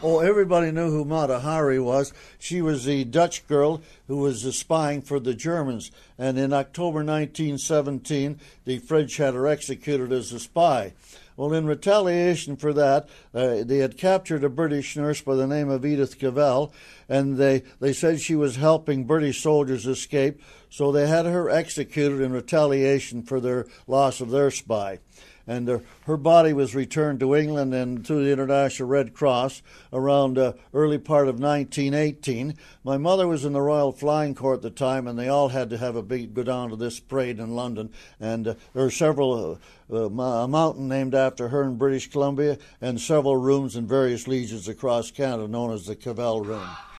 Oh, everybody knew who Mata Hari was. She was the Dutch girl who was spying for the Germans. And in October 1917, the French had her executed as a spy. Well, in retaliation for that, they had captured a British nurse by the name of Edith Cavell, and they said she was helping British soldiers escape, so they had her executed in retaliation for their loss of their spy. And her body was returned to England and to the International Red Cross around early part of 1918. My mother was in the Royal Flying Corps at the time, and they all had to have a big go down to this parade in London. And there are several a mountain named after her in British Columbia, and several rooms in various legions across Canada known as the Cavell Room.